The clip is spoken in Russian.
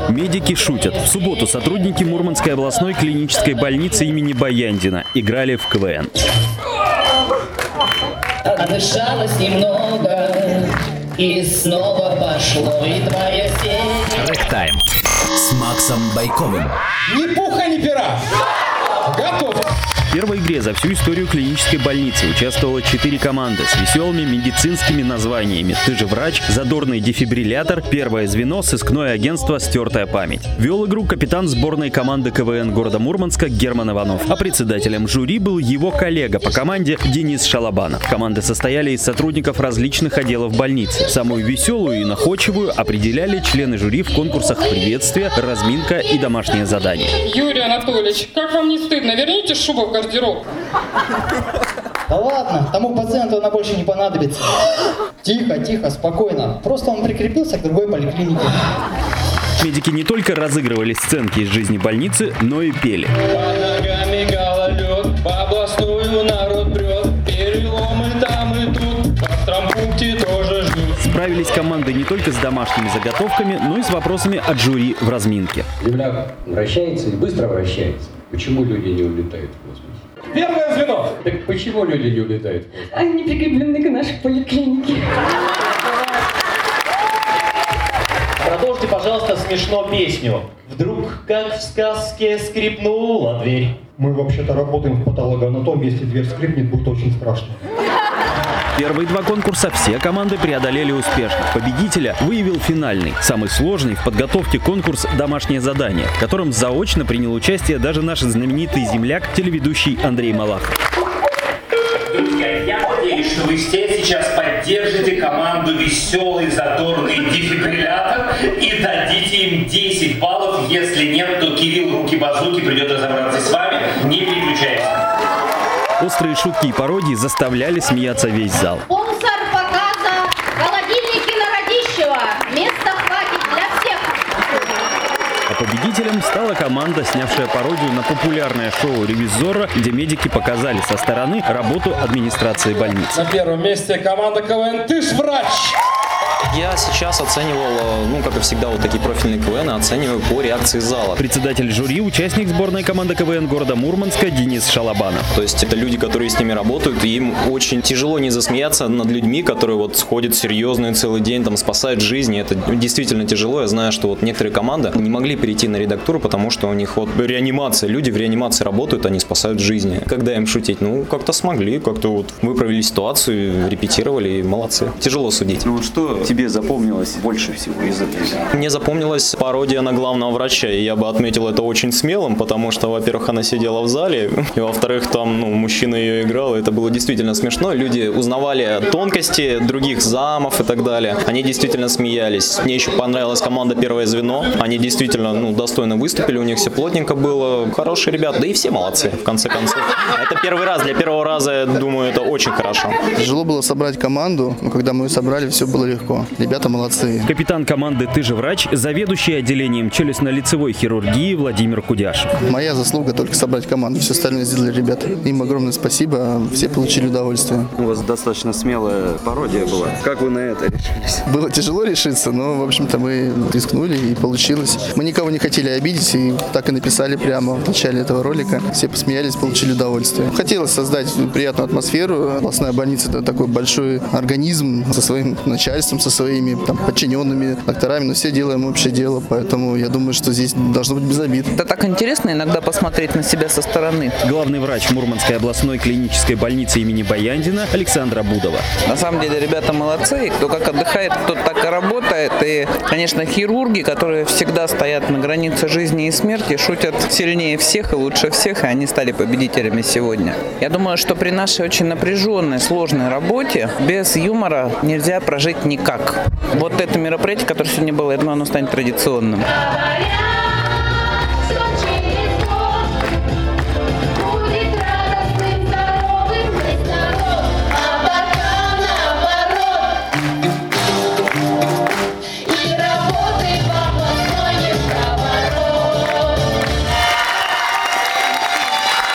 Медики шутят. В субботу сотрудники Мурманской областной клинической больницы имени Баяндина играли в КВН. Отдышалась немного, и снова пошло, и твоя сеть. Рэктайм с Максом Байковым. Ни пуха, ни пера. Готов. В первой игре за всю историю клинической больницы участвовало 4 команды с веселыми медицинскими названиями «Ты же врач», «Задорный дефибриллятор», «Первое звено», «Сыскное агентство», «Стертая память». Вел игру капитан сборной команды КВН города Мурманска Герман Иванов, а председателем жюри был его коллега по команде Денис Шалабанов. Команды состояли из сотрудников различных отделов больницы. Самую веселую и находчивую определяли члены жюри в конкурсах «Приветствие», «Разминка» и «Домашнее задание». Юрий Анатольевич, как вам не стыдно? Верните шубу в гардероб. Да ладно, тому пациенту она больше не понадобится. Тихо, тихо, спокойно. Просто он прикрепился к другой поликлинике. Медики не только разыгрывали сценки из жизни больницы, но и пели. По ногами гололед, по областную народ прет, переломы там и тут, в травмпункте тоже ждут. Справились команды не только с домашними заготовками, но и с вопросами от жюри в разминке. Земля вращается и быстро вращается. Почему люди не улетают в космос? Первое звено. Так почему люди не улетают в космос? Они прикреплены к нашей поликлинике. Продолжите, пожалуйста, смешно песню. Вдруг, как в сказке, скрипнула дверь. Мы вообще-то работаем в патологоанатомии. Если дверь скрипнет, будет очень страшно. Первые 2 конкурса все команды преодолели успешно. Победителя выявил финальный, самый сложный в подготовке конкурс «Домашнее задание», в котором заочно принял участие даже наш знаменитый земляк, телеведущий Андрей Малахов. Друзья, я надеюсь, что вы все сейчас поддержите команду «Веселый задорный дефибриллятор» и дадите им 10 баллов. Если нет, то Кирилл Руки-Базуки придет разобраться с вами. Не переключайтесь. Острые шутки и пародии заставляли смеяться весь зал. Спонсор показа – холодильники на Радищева. Места хватит для всех. А победителем стала команда, снявшая пародию на популярное шоу «Ревизора», где медики показали со стороны работу администрации больницы. На первом месте команда КВН «Ты ж врач». Я сейчас оценивал, как и всегда, вот такие профильные КВН, оцениваю по реакции зала. Председатель жюри, участник сборной команды КВН города Мурманска Денис Шалабанов. То есть это люди, которые с ними работают, и им очень тяжело не засмеяться над людьми, которые вот сходят серьезные целый день, там спасают жизни. Это действительно тяжело. Я знаю, что вот некоторые команды не могли перейти на редактуру, потому что у них вот реанимация. Люди в реанимации работают, они спасают жизни. Когда им шутить? Как-то смогли, как-то вот выправили ситуацию, репетировали, и молодцы. Тяжело судить. Что тебе запомнилось больше всего из этого? Мне запомнилась пародия на главного врача, и я бы отметил это очень смелым, потому что, во-первых, она сидела в зале, и, во-вторых, там, мужчина ее играл, и это было действительно смешно. Люди узнавали тонкости других замов и так далее. Они действительно смеялись. Мне еще понравилась команда «Первое звено». Они действительно, достойно выступили, у них все плотненько было. Хорошие ребята, да и все молодцы, в конце концов. Это первый раз, для первого раза, я думаю, это очень хорошо. Тяжело было собрать команду, но когда мы ее собрали, все было легко. Ребята молодцы. Капитан команды «Ты же врач», заведующий отделением челюстно-лицевой хирургии Владимир Кудяшев. Моя заслуга только собрать команду, все остальное сделали ребята. Им огромное спасибо, все получили удовольствие. У вас достаточно смелая пародия была. Как вы на это решились? Было тяжело решиться, но, в общем-то, мы рискнули и получилось. Мы никого не хотели обидеть и так и написали прямо в начале этого ролика. Все посмеялись, получили удовольствие. Хотелось создать приятную атмосферу. Областная больница – это такой большой организм со своим начальством, со своими подчиненными докторами, но все делаем общее дело, поэтому я думаю, что здесь должно быть без обид. Это так интересно иногда посмотреть на себя со стороны. Главный врач Мурманской областной клинической больницы имени Баяндина Александра Будова. На самом деле ребята молодцы, кто как отдыхает, кто так и работает, и, конечно, хирурги, которые всегда стоят на границе жизни и смерти, шутят сильнее всех и лучше всех, и они стали победителями сегодня. Я думаю, что при нашей очень напряженной, сложной работе без юмора нельзя прожить никак. Вот это мероприятие, которое сегодня было, я думаю, оно станет традиционным.